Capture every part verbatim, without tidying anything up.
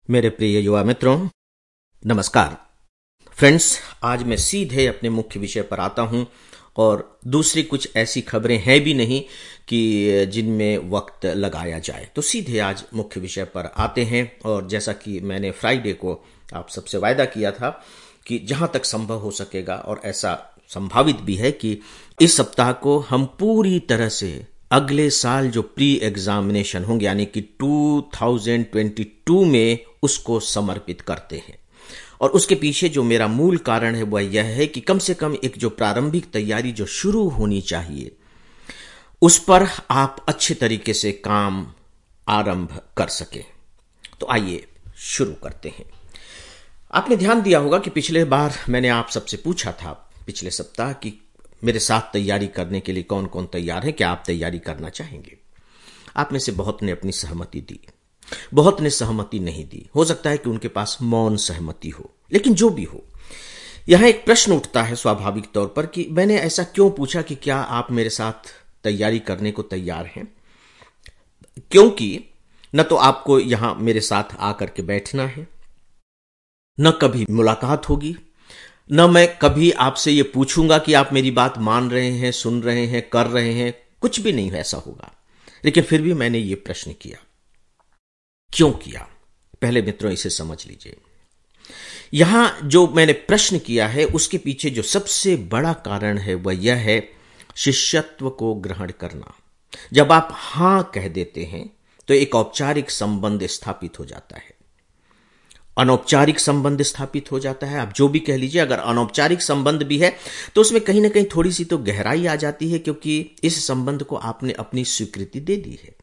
मेरे प्रिय युवा मित्रों, नमस्कार। फ्रेंड्स, आज मैं सीधे अपने मुख्य विषय पर आता हूं और दूसरी कुछ ऐसी खबरें हैं भी नहीं कि जिनमें वक्त लगाया जाए। तो सीधे आज मुख्य विषय पर आते हैं। और जैसा कि मैंने फ्राइडे को आप सबसे वायदा किया था कि जहां तक संभव हो सकेगा, और ऐसा संभावित भी है कि इस सप्ताह को हम पूरी तरह से अगले साल जो प्री एग्जामिनेशन होंगे यानी कि दो हज़ार बाईस में उसको समर्पित करते हैं। और उसके पीछे जो मेरा मूल कारण है वह यह है कि कम से कम एक जो प्रारंभिक तैयारी जो शुरू होनी चाहिए उस पर आप अच्छे तरीके से काम आरंभ कर सकें। तो आइए शुरू करते हैं। आपने ध्यान दिया होगा कि पिछले बार मैंने आप सबसे पूछा था पिछले सप्ताह कि मेरे साथ तैयारी करने के लिए कौन कौन तैयार है, क्या आप तैयारी करना चाहेंगे। आप में से बहुत ने अपनी सहमति दी, बहुत ने सहमति नहीं दी। हो सकता है कि उनके पास मौन सहमति हो, लेकिन जो भी हो, यहां एक प्रश्न उठता है स्वाभाविक तौर पर कि मैंने ऐसा क्यों पूछा कि क्या आप मेरे साथ तैयारी करने को तैयार हैं। क्योंकि न तो आपको यहां मेरे साथ आकर के बैठना है, न कभी मुलाकात होगी, न मैं कभी आपसे ये पूछूंगा कि आप मेरी बात मान रहे हैं, सुन रहे हैं, कर रहे हैं। कुछ भी नहीं ऐसा होगा। लेकिन फिर भी मैंने ये प्रश्न किया। क्यों किया? पहले मित्रों इसे समझ लीजिए। यहां जो मैंने प्रश्न किया है उसके पीछे जो सबसे बड़ा कारण है वह यह है शिष्यत्व को ग्रहण करना। जब आप हां कह देते हैं तो एक औपचारिक संबंध स्थापित हो जाता है, अनौपचारिक संबंध स्थापित हो जाता है। आप जो भी कह लीजिए, अगर अनौपचारिक संबंध भी है तो उसमें कहीं ना कहीं थोड़ी सी तो गहराई आ जाती है, क्योंकि इस संबंध को आपने अपनी स्वीकृति दे दी है।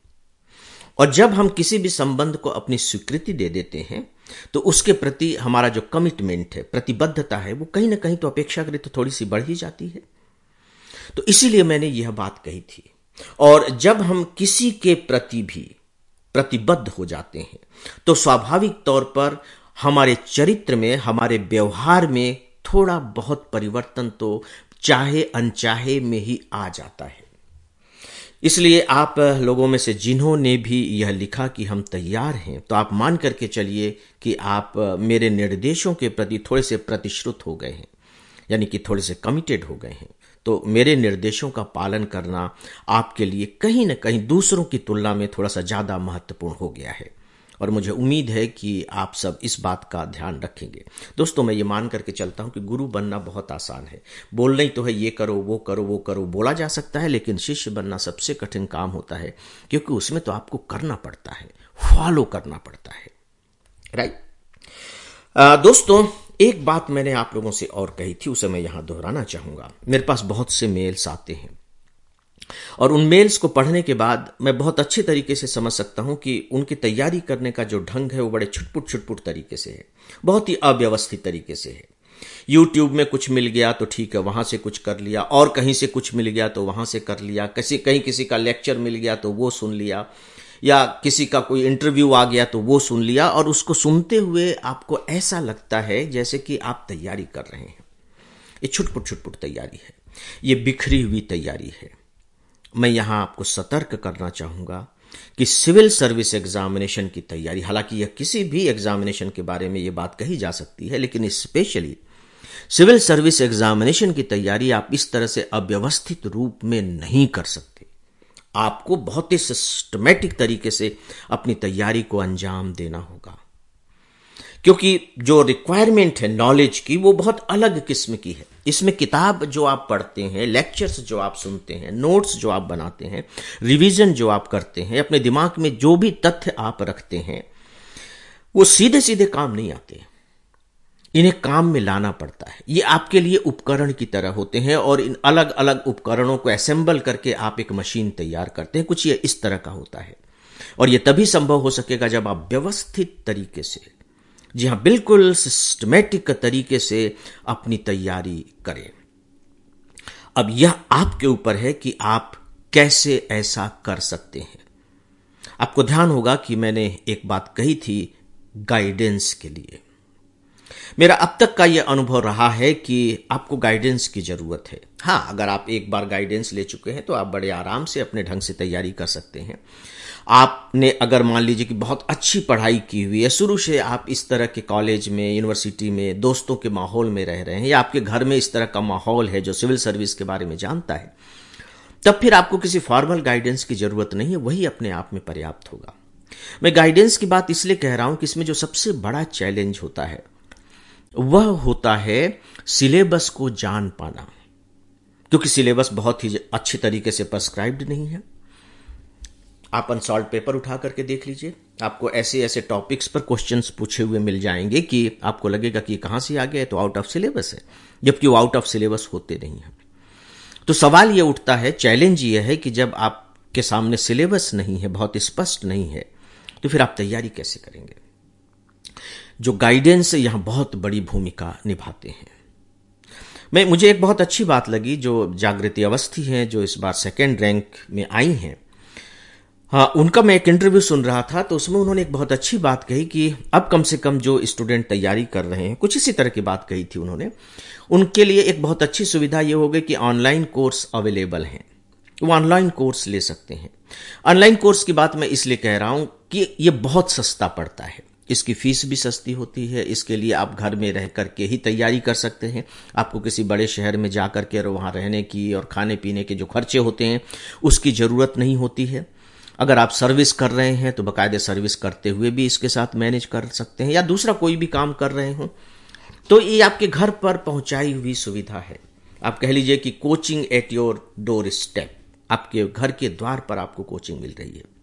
और जब हम किसी भी संबंध को अपनी स्वीकृति दे देते हैं तो उसके प्रति हमारा जो कमिटमेंट है, प्रतिबद्धता है, वो कहीं ना कहीं तो अपेक्षाकृत तो थोड़ी सी बढ़ ही जाती है। तो इसीलिए मैंने यह बात कही थी। और जब हम किसी के प्रति भी प्रतिबद्ध हो जाते हैं तो स्वाभाविक तौर पर हमारे चरित्र में, हमारे व्यवहार में थोड़ा बहुत परिवर्तन तो चाहे अनचाहे में ही आ जाता है। इसलिए आप लोगों में से जिन्होंने भी यह लिखा कि हम तैयार हैं, तो आप मान करके चलिए कि आप मेरे निर्देशों के प्रति थोड़े से प्रतिश्रुत हो गए हैं, यानी कि थोड़े से कमिटेड हो गए हैं। तो मेरे निर्देशों का पालन करना आपके लिए कहीं ना कहीं दूसरों की तुलना में थोड़ा सा ज्यादा महत्वपूर्ण हो गया है। और मुझे उम्मीद है कि आप सब इस बात का ध्यान रखेंगे। दोस्तों, मैं ये मान करके चलता हूं कि गुरु बनना बहुत आसान है। बोलना ही तो है, ये करो, वो करो, वो करो, बोला जा सकता है। लेकिन शिष्य बनना सबसे कठिन काम होता है, क्योंकि उसमें तो आपको करना पड़ता है, फॉलो करना पड़ता है। राइट? दोस्तों, एक बात मैंने आप लोगों से और कही थी, उसे मैं यहां दोहराना चाहूंगा। मेरे पास बहुत से मेल्स आते हैं और उन मेल्स को पढ़ने के बाद मैं बहुत अच्छे तरीके से समझ सकता हूं कि उनकी तैयारी करने का जो ढंग है वो बड़े छुटपुट छुटपुट तरीके से है, बहुत ही अव्यवस्थित तरीके से है। यूट्यूब में कुछ मिल गया तो ठीक है, वहां से कुछ कर लिया, और कहीं से कुछ मिल गया तो वहां से कर लिया, किसी कहीं किसी का लेक्चर मिल गया तो वो सुन लिया, या किसी का कोई इंटरव्यू आ गया तो वो सुन लिया। और उसको सुनते हुए आपको ऐसा लगता है जैसे कि आप तैयारी कर रहे हैं। ये छुटपुट छुटपुट तैयारी है, ये बिखरी हुई तैयारी है। मैं यहां आपको सतर्क करना चाहूंगा कि सिविल सर्विस एग्जामिनेशन की तैयारी, हालांकि यह किसी भी एग्जामिनेशन के बारे में यह बात कही जा सकती है, लेकिन स्पेशली सिविल सर्विस एग्जामिनेशन की तैयारी आप इस तरह से अव्यवस्थित रूप में नहीं कर सकते। आपको बहुत ही सिस्टमैटिक तरीके से अपनी तैयारी को अंजाम देना होगा, क्योंकि जो रिक्वायरमेंट है नॉलेज की वो बहुत अलग किस्म की है। इसमें किताब जो आप पढ़ते हैं, लेक्चर्स जो आप सुनते हैं, नोट्स जो आप बनाते हैं, रिवीजन जो आप करते हैं, अपने दिमाग में जो भी तथ्य आप रखते हैं, वो सीधे सीधे काम नहीं आते। इन्हें काम में लाना पड़ता है। ये आपके लिए उपकरण की तरह होते हैं, और इन अलग अलग उपकरणों को असेंबल करके आप एक मशीन तैयार करते हैं। कुछ ये इस तरह का होता है, और ये तभी संभव हो सकेगा जब आप व्यवस्थित तरीके से, जी हां, बिल्कुल सिस्टमैटिक तरीके से अपनी तैयारी करें। अब यह आपके ऊपर है कि आप कैसे ऐसा कर सकते हैं। आपको ध्यान होगा कि मैंने एक बात कही थी गाइडेंस के लिए। मेरा अब तक का यह अनुभव रहा है कि आपको गाइडेंस की जरूरत है। हां, अगर आप एक बार गाइडेंस ले चुके हैं तो आप बड़े आराम से अपने ढंग से तैयारी कर सकते हैं। आपने अगर मान लीजिए कि बहुत अच्छी पढ़ाई की हुई है, शुरू से आप इस तरह के कॉलेज में, यूनिवर्सिटी में दोस्तों के माहौल में रह रहे हैं, या आपके घर में इस तरह का माहौल है जो सिविल सर्विस के बारे में जानता है, तब फिर आपको किसी फॉर्मल गाइडेंस की जरूरत नहीं है, वही अपने आप में पर्याप्त होगा। मैं गाइडेंस की बात इसलिए कह रहा हूं कि इसमें जो सबसे बड़ा चैलेंज होता है वह होता है सिलेबस को जान पाना, क्योंकि सिलेबस बहुत ही अच्छी तरीके से प्रिस्क्राइब्ड नहीं है। आप अनसॉल्व पेपर उठा करके देख लीजिए, आपको ऐसे ऐसे टॉपिक्स पर क्वेश्चंस पूछे हुए मिल जाएंगे कि आपको लगेगा कि कहां से आ गया, तो आउट ऑफ सिलेबस है, जबकि वो आउट ऑफ सिलेबस होते नहीं है। तो सवाल ये उठता है, चैलेंज ये है कि जब आपके सामने सिलेबस नहीं है, बहुत स्पष्ट नहीं है, तो फिर आप तैयारी कैसे करेंगे। जो गाइडेंस यहां बहुत बड़ी भूमिका निभाते हैं। मैं मुझे एक बहुत अच्छी बात लगी, जो जागृति अवस्थी हैं, जो इस बार सेकेंड रैंक में आई हैं, हाँ, उनका मैं एक इंटरव्यू सुन रहा था, तो उसमें उन्होंने एक बहुत अच्छी बात कही कि अब कम से कम जो स्टूडेंट तैयारी कर रहे हैं, कुछ इसी तरह की बात कही थी उन्होंने, उनके लिए एक बहुत अच्छी सुविधा ये हो गई कि ऑनलाइन कोर्स अवेलेबल हैं, वो ऑनलाइन कोर्स ले सकते हैं। ऑनलाइन कोर्स की बात मैं इसलिए कह रहा हूं कि ये बहुत सस्ता पड़ता है, इसकी फीस भी सस्ती होती है, इसके लिए आप घर में रह करके ही तैयारी कर सकते हैं। आपको किसी बड़े शहर में जा करके और वहां रहने की और खाने पीने के जो खर्चे होते हैं उसकी जरूरत नहीं होती है। अगर आप सर्विस कर रहे हैं तो बाकायदे सर्विस करते हुए भी इसके साथ मैनेज कर सकते हैं, या दूसरा कोई भी काम कर रहे हो तो ये आपके घर पर पहुंचाई हुई सुविधा है। आप कह लीजिए कि coaching at your doorstep, आपके घर के द्वार पर आपको कोचिंग मिल रही है।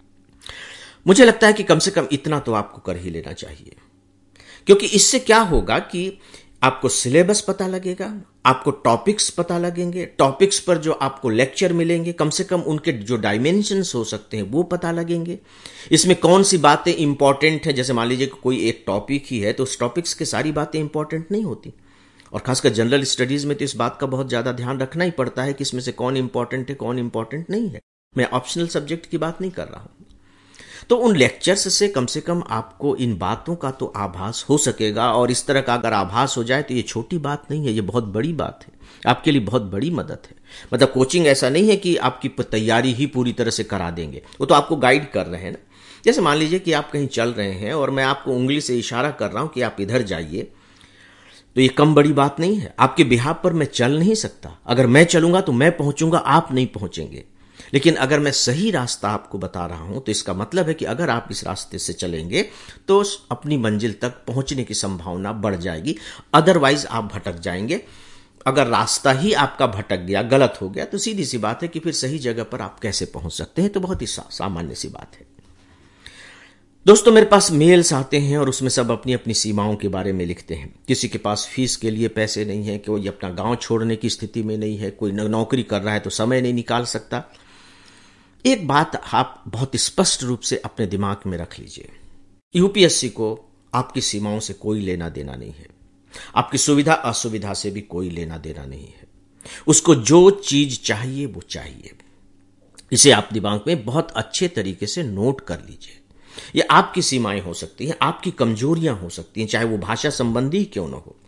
मुझे लगता है कि कम से कम इतना तो आपको कर ही लेना चाहिए, क्योंकि इससे क्या होगा कि आपको सिलेबस पता लगेगा, आपको टॉपिक्स पता लगेंगे, टॉपिक्स पर जो आपको लेक्चर मिलेंगे कम से कम उनके जो डायमेंशंस हो सकते हैं वो पता लगेंगे। इसमें कौन सी बातें इंपॉर्टेंट है, जैसे मान लीजिए कि कोई एक टॉपिक ही है तो उस टॉपिक्स की सारी बातें इंपॉर्टेंट नहीं होती, और खासकर जनरल स्टडीज में तो इस बात का बहुत ज्यादा ध्यान रखना ही पड़ता है कि इसमें से कौन इंपॉर्टेंट है कौन इंपॉर्टेंट नहीं है। मैं ऑप्शनल सब्जेक्ट की बात नहीं कर रहा हूं। तो उन लेक्चर्स से कम से कम आपको इन बातों का तो आभास हो सकेगा, और इस तरह का अगर आभास हो जाए तो ये छोटी बात नहीं है, ये बहुत बड़ी बात है, आपके लिए बहुत बड़ी मदद है। मतलब कोचिंग ऐसा नहीं है कि आपकी तैयारी ही पूरी तरह से करा देंगे, वो तो आपको गाइड कर रहे हैं ना। जैसे मान लीजिए कि आप कहीं चल रहे हैं और मैं आपको उंगली से इशारा कर रहा हूं कि आप इधर जाइए, तो ये कम बड़ी बात नहीं है। आपके बिहाफ पर मैं चल नहीं सकता, अगर मैं चलूंगा तो मैं पहुंचूंगा, आप नहीं पहुंचेंगे। लेकिन अगर मैं सही रास्ता आपको बता रहा हूं तो इसका मतलब है कि अगर आप इस रास्ते से चलेंगे तो अपनी मंजिल तक पहुंचने की संभावना बढ़ जाएगी, अदरवाइज आप भटक जाएंगे। अगर रास्ता ही आपका भटक गया, गलत हो गया, तो सीधी सी बात है कि फिर सही जगह पर आप कैसे पहुंच सकते हैं, तो बहुत ही सा, सामान्य सी बात है। दोस्तों, मेरे पास मेल्स आते हैं और उसमें सब अपनी अपनी सीमाओं के बारे में लिखते हैं। किसी के पास फीस के लिए पैसे नहीं है, कोई अपना गांव छोड़ने की स्थिति में नहीं है, कोई नौकरी कर रहा है तो समय नहीं निकाल सकता। एक बात आप बहुत स्पष्ट रूप से अपने दिमाग में रख लीजिए, यूपीएससी को आपकी सीमाओं से कोई लेना देना नहीं है, आपकी सुविधा असुविधा से भी कोई लेना देना नहीं है। उसको जो चीज चाहिए वो चाहिए। इसे आप दिमाग में बहुत अच्छे तरीके से नोट कर लीजिए। ये आपकी सीमाएं हो सकती हैं, आपकी कमजोरियां हो सकती हैं, चाहे वो भाषा संबंधी क्यों ना हो,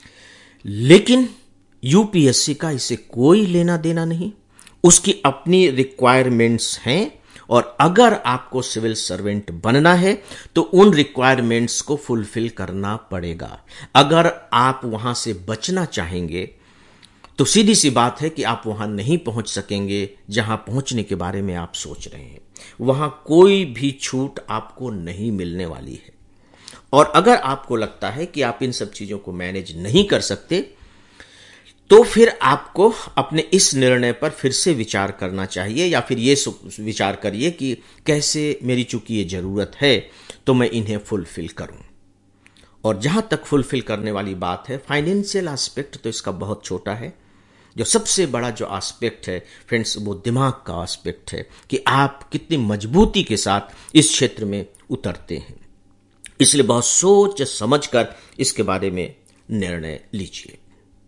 लेकिन यूपीएससी का इसे कोई लेना देना नहीं। उसकी अपनी रिक्वायरमेंट्स हैं, और अगर आपको सिविल सर्वेंट बनना है तो उन रिक्वायरमेंट्स को फुलफिल करना पड़ेगा। अगर आप वहां से बचना चाहेंगे तो सीधी सी बात है कि आप वहां नहीं पहुंच सकेंगे जहां पहुंचने के बारे में आप सोच रहे हैं। वहां कोई भी छूट आपको नहीं मिलने वाली है, और अगर आपको लगता है कि आप इन सब चीजों को मैनेज नहीं कर सकते तो फिर आपको अपने इस निर्णय पर फिर से विचार करना चाहिए, या फिर ये विचार करिए कि कैसे मेरी चूंकि ये जरूरत है तो मैं इन्हें फुलफिल करूं। और जहां तक फुलफिल करने वाली बात है, फाइनेंशियल एस्पेक्ट तो इसका बहुत छोटा है। जो सबसे बड़ा जो एस्पेक्ट है फ्रेंड्स, वो दिमाग का एस्पेक्ट है कि आप कितनी मजबूती के साथ इस क्षेत्र में उतरते हैं। इसलिए बहुत सोच समझकर इसके बारे में निर्णय लीजिए।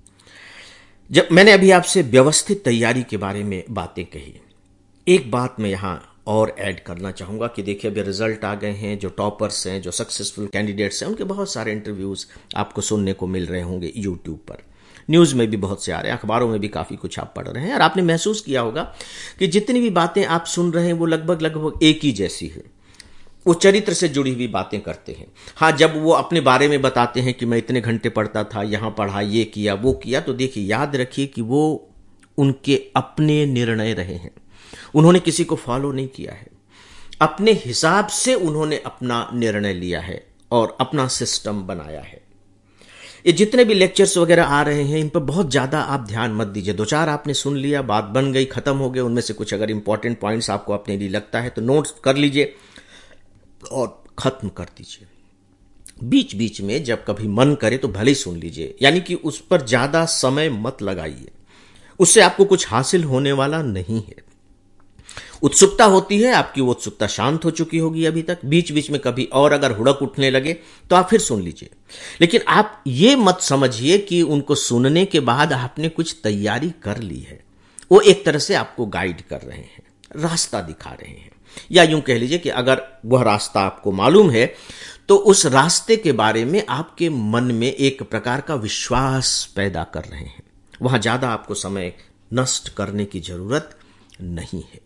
जब मैंने अभी आपसे व्यवस्थित तैयारी के बारे में बातें कही, एक बात मैं यहां और ऐड करना चाहूंगा कि देखिए अभी रिजल्ट आ गए हैं, जो टॉपर्स हैं, जो सक्सेसफुल कैंडिडेट्स हैं, उनके बहुत सारे इंटरव्यूज आपको सुनने को मिल रहे होंगे यूट्यूब पर। न्यूज़ में भी बहुत से आ रहे हैं, अखबारों में भी काफ़ी कुछ आप पढ़ रहे हैं, और आपने महसूस किया होगा कि जितनी भी बातें आप सुन रहे हैं वो लगभग लगभग एक ही जैसी है। वो चरित्र से जुड़ी हुई बातें करते हैं। हाँ, जब वो अपने बारे में बताते हैं कि मैं इतने घंटे पढ़ता था, यहाँ पढ़ा, ये किया, वो किया, तो देखिए, याद रखिए कि वो उनके अपने निर्णय रहे हैं। उन्होंने किसी को फॉलो नहीं किया है, अपने हिसाब से उन्होंने अपना निर्णय लिया है और अपना सिस्टम बनाया है। ये जितने भी लेक्चर्स वगैरह आ रहे हैं, इन पर बहुत ज़्यादा आप ध्यान मत दीजिए। दो चार आपने सुन लिया, बात बन गई, खत्म हो गए। उनमें से कुछ अगर इंपॉर्टेंट पॉइंट्स आपको अपने लिए लगता है तो नोट्स कर लीजिए और खत्म कर दीजिए। बीच बीच में जब कभी मन करे तो भले ही सुन लीजिए, यानी कि उस पर ज़्यादा समय मत लगाइए, उससे आपको कुछ हासिल होने वाला नहीं है। उत्सुकता होती है, आपकी वो उत्सुकता शांत हो चुकी होगी अभी तक। बीच बीच में कभी और अगर हुड़क उठने लगे तो आप फिर सुन लीजिए, लेकिन आप ये मत समझिए कि उनको सुनने के बाद आपने कुछ तैयारी कर ली है। वो एक तरह से आपको गाइड कर रहे हैं, रास्ता दिखा रहे हैं, या यूं कह लीजिए कि अगर वह रास्ता आपको मालूम है तो उस रास्ते के बारे में आपके मन में एक प्रकार का विश्वास पैदा कर रहे हैं। वहां ज्यादा आपको समय नष्ट करने की जरूरत नहीं है।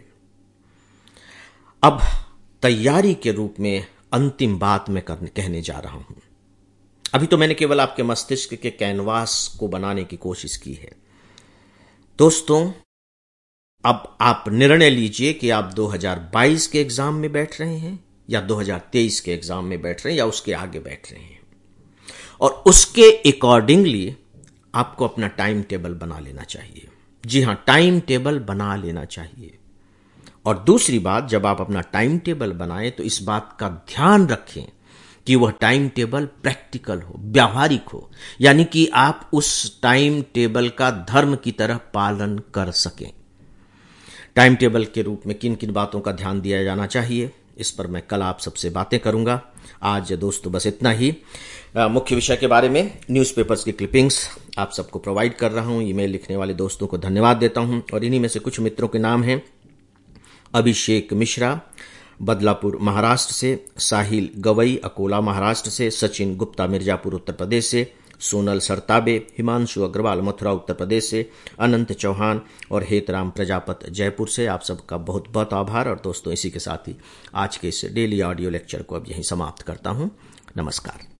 अब तैयारी के रूप में अंतिम बात मैं करने कहने जा रहा हूं। अभी तो मैंने केवल आपके मस्तिष्क के कैनवास को बनाने की कोशिश की है। दोस्तों, अब आप निर्णय लीजिए कि आप दो हज़ार बाईस के एग्जाम में बैठ रहे हैं या दो हज़ार तेईस के एग्जाम में बैठ रहे हैं या उसके आगे बैठ रहे हैं, और उसके अकॉर्डिंगली आपको अपना टाइम टेबल बना लेना चाहिए। जी हां, टाइम टेबल बना लेना चाहिए। और दूसरी बात, जब आप अपना टाइम टेबल बनाएं तो इस बात का ध्यान रखें कि वह टाइम टेबल प्रैक्टिकल हो, व्यावहारिक हो, यानी कि आप उस टाइम टेबल का धर्म की तरह पालन कर सकें। टाइम टेबल के रूप में किन किन बातों का ध्यान दिया जाना चाहिए, इस पर मैं कल आप सबसे बातें करूंगा। आज दोस्तों बस इतना ही। आ, मुख्य विषय के बारे में न्यूज़पेपर्स की क्लिपिंग्स आप सबको प्रोवाइड कर रहा हूं। ईमेल लिखने वाले दोस्तों को धन्यवाद देता हूं, और इन्हीं में से कुछ मित्रों के नाम हैं: अभिषेक मिश्रा बदलापुर महाराष्ट्र से, साहिल गवई अकोला महाराष्ट्र से, सचिन गुप्ता मिर्जापुर उत्तर प्रदेश से, सोनल सरताबे, हिमांशु अग्रवाल मथुरा उत्तर प्रदेश से, अनंत चौहान और हेतराम प्रजापत जयपुर से। आप सबका बहुत बहुत आभार। और दोस्तों, इसी के साथ ही आज के इस डेली ऑडियो लेक्चर को अब यहीं समाप्त करता हूं। नमस्कार।